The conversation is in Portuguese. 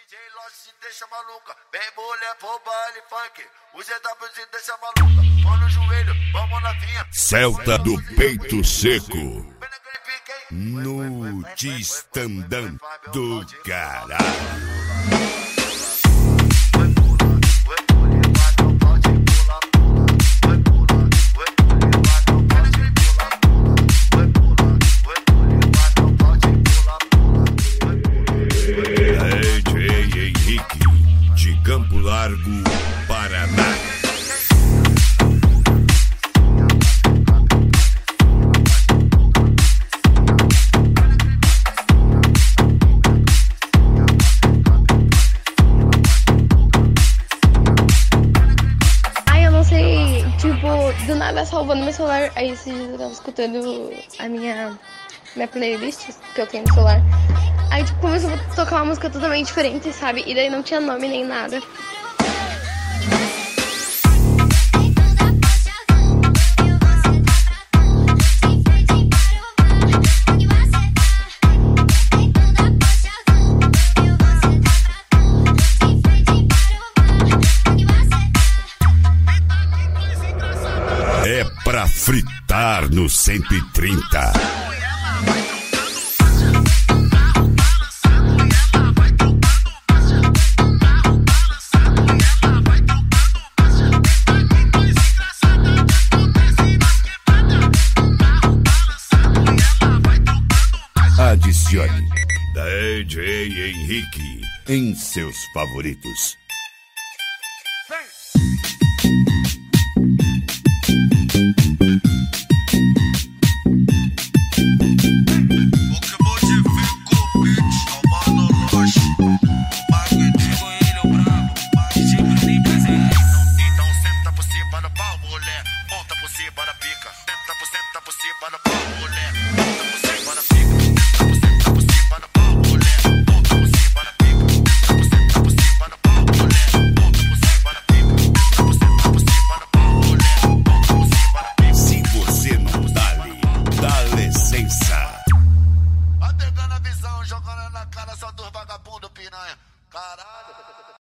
DJ Lost se deixa maluca, vem mulher pro baile funk, o ZW se deixa maluca, mão no joelho, vamos novinha. Celta do peito seco, no Tistandão do caralho. Campo Largo, Paraná. Ai, eu não sei, tipo, do nada salvando meu celular. Aí esses dias eu tava escutando a minha playlist que eu tenho no celular. Aí, tipo, começou a tocar uma música totalmente diferente, sabe? E daí não tinha nome nem nada. É pra fritar no 130. Adicione DJ Henrique em seus favoritos. Tá pegando a visão, jogando na cara só dos vagabundo piranha. Caralho.